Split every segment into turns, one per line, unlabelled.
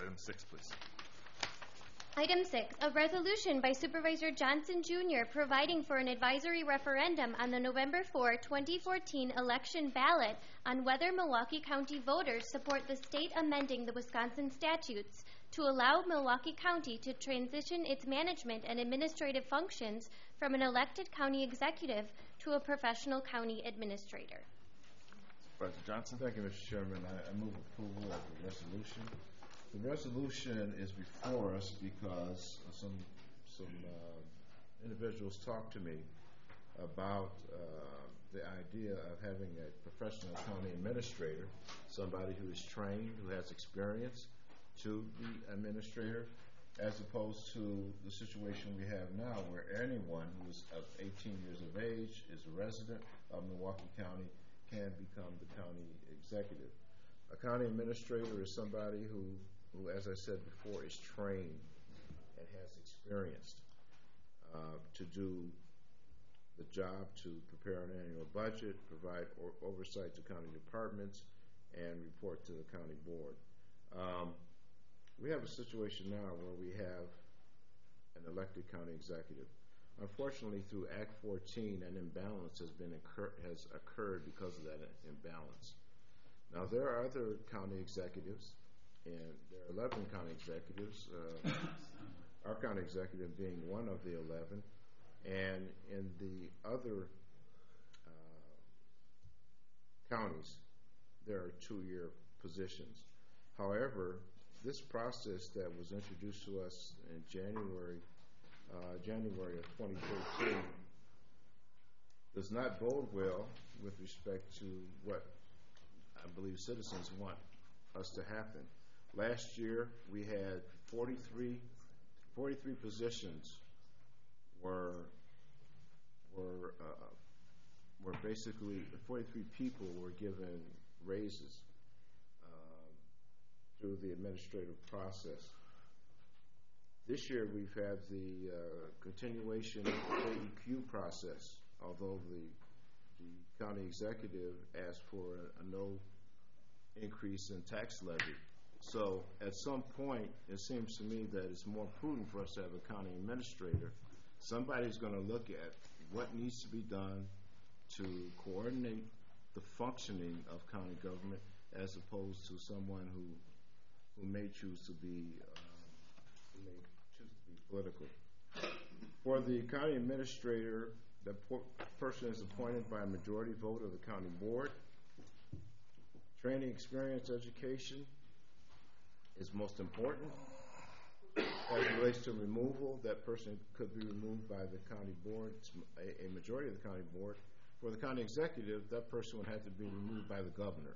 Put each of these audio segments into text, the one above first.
Item 6, please.
Item 6, a resolution by Supervisor Johnson Jr. providing for an advisory referendum on the November 4, 2014 election ballot on whether Milwaukee County voters support the state amending the Wisconsin statutes to allow Milwaukee County to transition its management and administrative functions from an elected county executive to a professional county administrator.
Supervisor Johnson.
Thank you, Mr. Chairman. I move approval of the resolution. The resolution is before us because some individuals talked to me about the idea of having a professional county administrator, somebody who is trained, who has experience to be administrator, as opposed to the situation we have now where anyone who is of 18 years of age, is a resident of Milwaukee County, can become the county executive. A county administrator is somebody who, as I said before, is trained and has experience to do the job, to prepare an annual budget, provide oversight to county departments, and report to the county board. We have a situation now where we have an elected county executive. Unfortunately, through Act 14, an imbalance has occurred because of that imbalance. Now, there are other county executives, and there are 11 county executives, our county executive being one of the 11, and in the other counties, there are 2-year positions. However, this process that was introduced to us in January of 2013 does not bode well with respect to what I believe citizens want us to happen. Last year, we had 43 positions were basically 43 people were given raises through the administrative process. This year, we've had the continuation of the AEQ process, although the county executive asked for a no increase in tax levy. So at some point, it seems to me that it's more prudent for us to have a county administrator. Somebody's going to look at what needs to be done to coordinate the functioning of county government, as opposed to someone who may choose to be political. For the county administrator, the person is appointed by a majority vote of the county board. Training, experience, education is most important. As it relates to removal, that person could be removed by the county board, a majority of the county board. For the county executive, that person would have to be removed by the governor.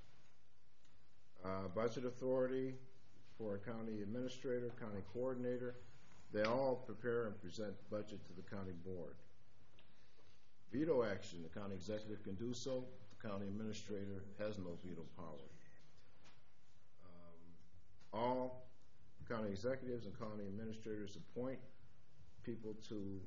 Budget authority for a county administrator, county coordinator, they all prepare and present budget to the county board. Veto action, the county executive can do so. The county administrator has no veto power. All county executives and county administrators appoint people to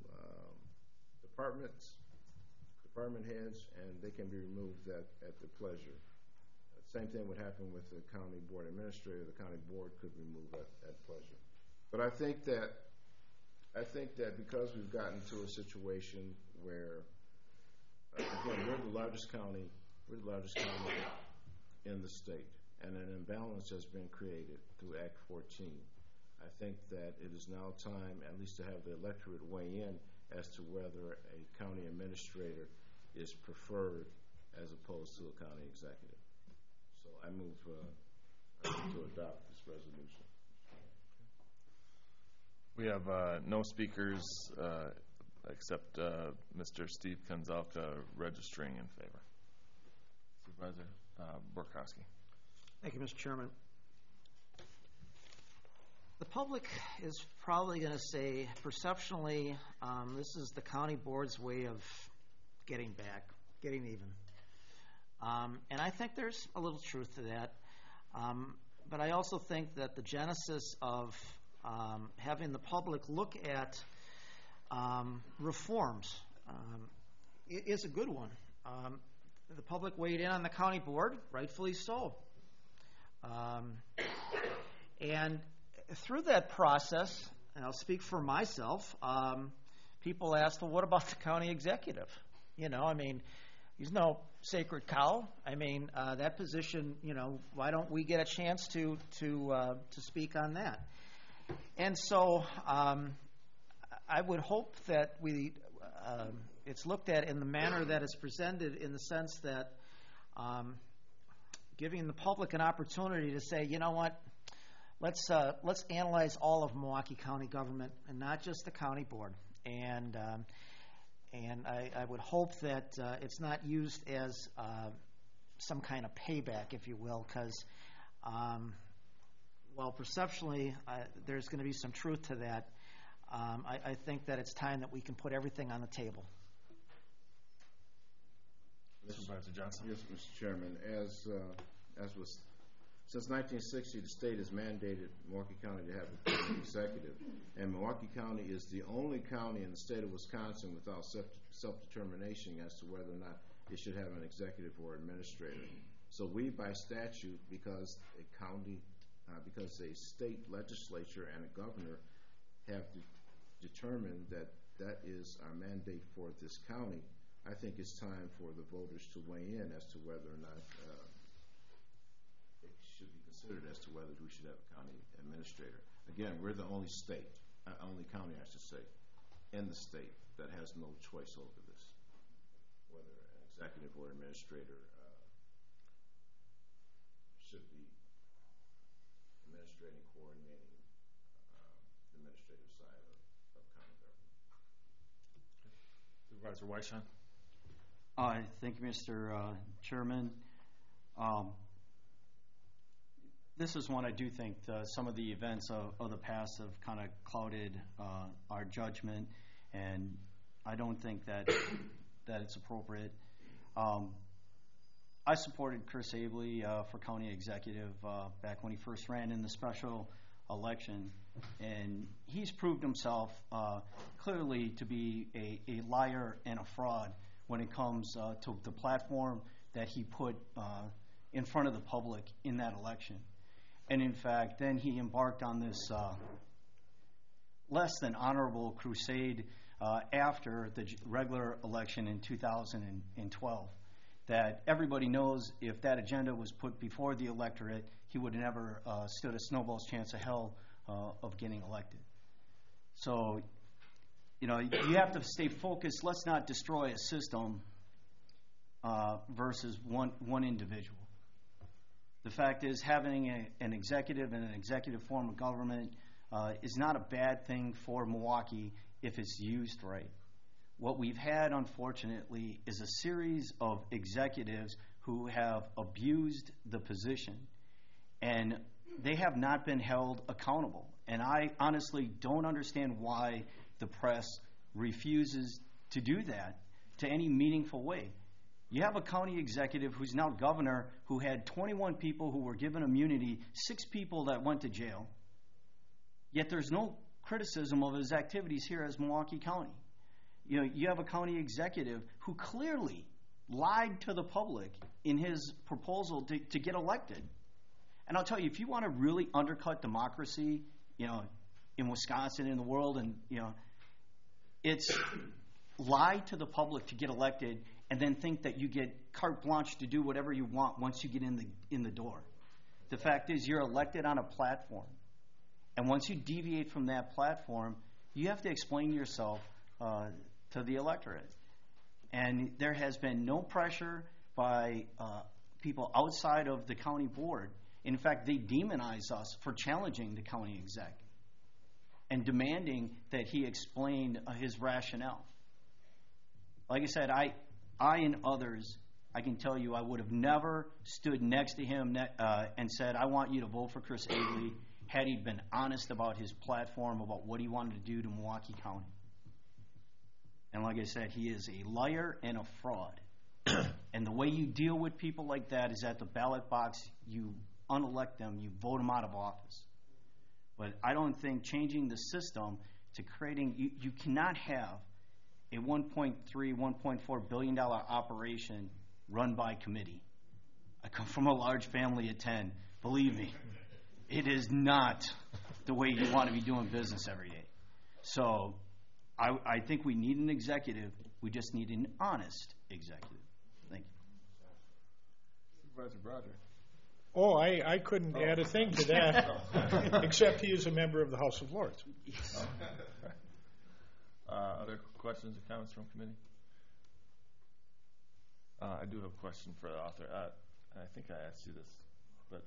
department heads, and they can be removed at their pleasure. Same thing would happen with the county board administrator. The county board could remove at pleasure. But I think that because we've gotten to a situation where, again, we're the largest county in the state, and an imbalance has been created through Act 14. I think that it is now time, at least, to have the electorate weigh in as to whether a county administrator is preferred as opposed to a county executive. So I move to adopt this resolution.
We have no speakers except Mr. Steve Konzalka registering in favor. Supervisor Borkowski.
Thank you, Mr. Chairman. The public is probably going to say, perceptionally, this is the county board's way of getting even. And I think there's a little truth to that. But I also think that the genesis of having the public look at reforms is a good one. The public weighed in on the county board, rightfully so. And through that process, and I'll speak for myself, people asked, well, what about the county executive? You know, I mean, he's no sacred cow. I mean, that position, you know, why don't we get a chance to speak on that? And so I would hope that it's looked at in the manner that it's presented, in the sense that giving the public an opportunity to say, you know what, let's analyze all of Milwaukee County government and not just the county board. And I would hope that it's not used as some kind of payback, if you will, because while perceptually there's going to be some truth to that, I think that it's time that we can put everything on the table.
Supervisor Johnson.
Yes, Mr. Chairman. As was since 1960, the state has mandated Milwaukee County to have a county executive, and Milwaukee County is the only county in the state of Wisconsin without self-determination as to whether or not it should have an executive or administrator. So we, by statute, because a state legislature and a governor have determined that that is our mandate for this county, I think it's time for the voters to weigh in as to whether or not it should be considered as to whether we should have a county administrator. Again, we're the only county, I should say, in the state that has no choice over this, whether an executive or administrator should be administrating, coordinating the administrative side of county government.
Supervisor Weishan.
Thank you, Mr. Chairman. This is one I do think some of the events of the past have kind of clouded our judgment, and I don't think that it's appropriate. I supported Chris Abele for county executive back when he first ran in the special election, and he's proved himself clearly to be a liar and a fraud when it comes to the platform that he put in front of the public in that election. And in fact, then he embarked on this less than honorable crusade after the regular election in 2012, that everybody knows if that agenda was put before the electorate, he would have never stood a snowball's chance of hell of getting elected. So, you know, you have to stay focused. Let's not destroy a system versus one individual. The fact is, having an executive and an executive form of government is not a bad thing for Milwaukee if it's used right. What we've had, unfortunately, is a series of executives who have abused the position, and they have not been held accountable. And I honestly don't understand why the press refuses to do that to any meaningful way. You have a county executive who's now governor who had 21 people who were given immunity, 6 people that went to jail, yet there's no criticism of his activities here as Milwaukee County. You know, you have a county executive who clearly lied to the public in his proposal to get elected. And I'll tell you, if you want to really undercut democracy, you know, in Wisconsin, in the world, and, you know, it's lie to the public to get elected and then think that you get carte blanche to do whatever you want once you get in the door. The fact is, you're elected on a platform. And once you deviate from that platform, you have to explain yourself to the electorate. And there has been no pressure by people outside of the county board. In fact, they demonize us for challenging the county exec and demanding that he explain his rationale. Like I said, I and others, I can tell you, I would have never stood next to him and said, I want you to vote for Chris Abele, had he been honest about his platform, about what he wanted to do to Milwaukee County. And like I said, he is a liar and a fraud. And the way you deal with people like that is at the ballot box, you unelect them, you vote them out of office. But I don't think changing the system to creating, you cannot have a $1.3, $1.4 billion operation run by committee. I come from a large family of 10. Believe me, It is not the way you want to be doing business every day. So I think we need an executive. We just need an honest executive. Thank you.
Supervisor Broderick.
Oh, I couldn't add a thing to that, except he is a member of the House of Lords.
Other questions or comments from committee? I do have a question for the author. I think I asked you this, but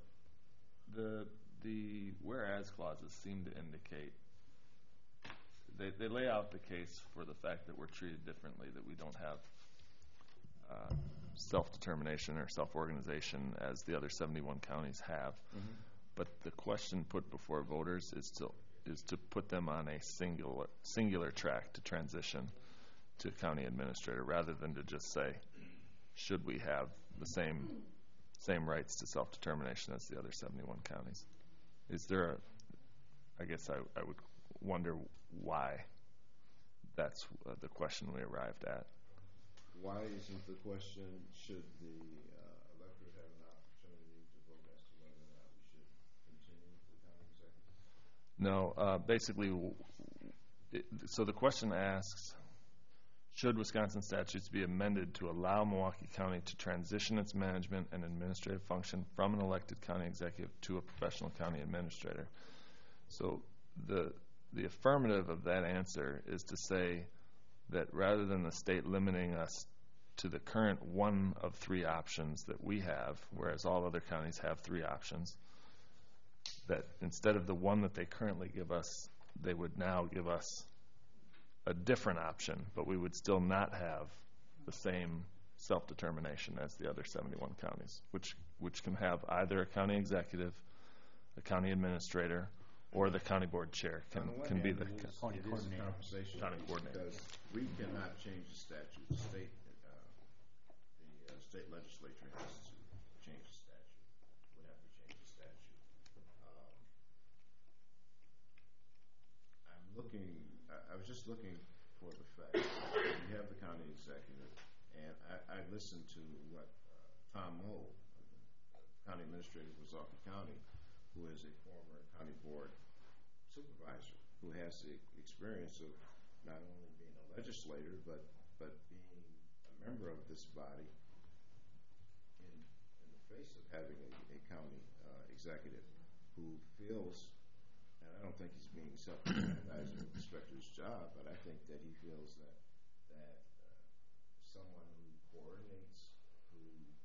the whereas clauses seem to indicate they lay out the case for the fact that we're treated differently, that we don't have self-determination or self-organization as the other 71 counties have. Mm-hmm. But the question put before voters is to put them on a singular track to transition to county administrator, rather than to just say, should we have the same rights to self-determination as the other 71 counties? Is there I guess I would wonder why that's the question we arrived at.
Why isn't the question, should the electorate have an opportunity to vote as to whether or not we should continue the county executive?
No, basically, so the question asks, should Wisconsin statutes be amended to allow Milwaukee County to transition its management and administrative function from an elected county executive to a professional county administrator? So the affirmative of that answer is to say that rather than the state limiting us to the current one of three options that we have, whereas all other counties have three options, that instead of the one that they currently give us, they would now give us a different option, but we would still not have the same self-determination as the other 71 counties, which can have either a county executive, a county administrator, or the county board chair can be the
county coordinator.
County coordinator.
Because we cannot change the statute. The state legislature has to change the statute. Would have to change the statute. I was just looking for the fact that we have the county executive, and I listened to what Tom Moe, county administrator of Wisconsin County, who is a former county board supervisor, who has the experience of not only being a legislator, but being a member of this body in the face of having a county executive who feels, and I don't think he's being self-aggrandizing with respect to his job, but I think that he feels that someone who coordinates, who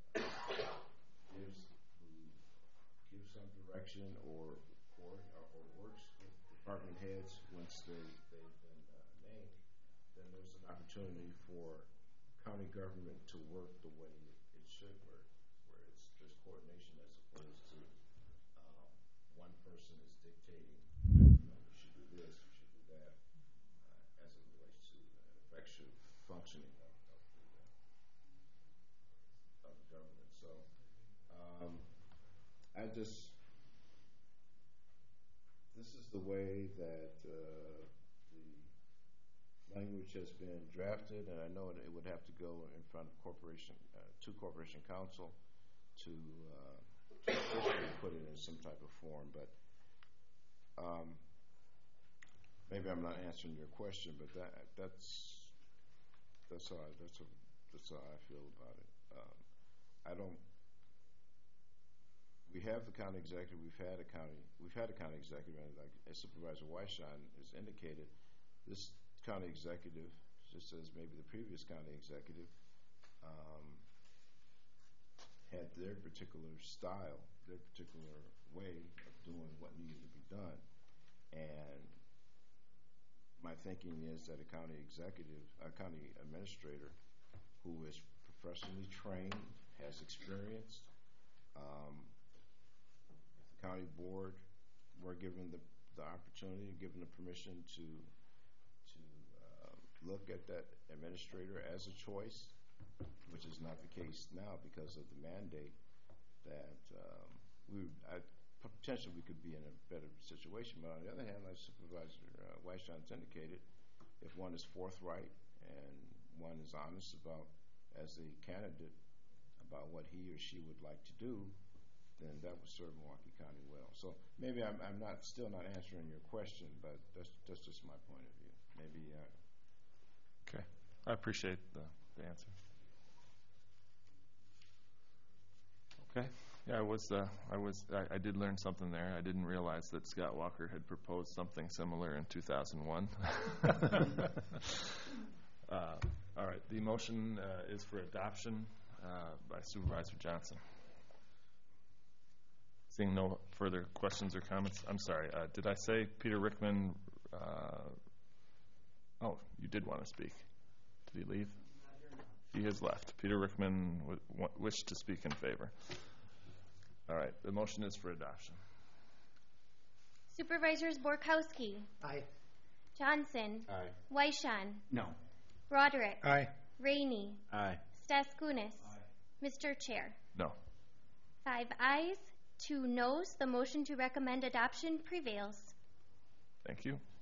gives some direction or works with department heads once they've been named, then there's an opportunity for county government to work the way it should work, where there's coordination as opposed to one person is dictating, you should do this, you should do that, as it relates to the effective functioning of the government. So this is the way that the language has been drafted, and I know it would have to go in front of Corporation Council to officially put it in some type of form. But maybe I'm not answering your question, but that's how I feel about it. We have the county executive. We've had a county executive, and like as Supervisor Weishan has indicated, this county executive, just as maybe the previous county executive, had their particular style, their particular way of doing what needed to be done. And my thinking is that a county executive, a county administrator who is professionally trained, has experience, the county board were given the opportunity, given the permission to look at that administrator as a choice, which is not the case now because of the mandate, that potentially we could be in a better situation. But on the other hand, like Supervisor Weishan's indicated, if one is forthright and one is honest about, as a candidate, about what he or she would like to do, then that would serve Milwaukee County well. So maybe I'm still not answering your question, but that's just my point of view. Maybe.
Okay, I appreciate the answer. Okay, yeah, I did learn something there. I didn't realize that Scott Walker had proposed something similar in 2001. All right, the motion is for adoption by Supervisor Johnson. Seeing no further questions or comments, I'm sorry, did I say Peter Rickman? Oh, you did want to speak. Did he leave? He has left. Peter Rickman wished to speak in favor. All right, the motion is for adoption.
Supervisors Borkowski,
Aye.
Johnson,
Aye.
Weishan,
No.
Broderick,
Aye.
Rainey,
Aye.
Staskunis. Mr. Chair.
No.
5 ayes, 2 noes. The motion to recommend adoption prevails.
Thank you.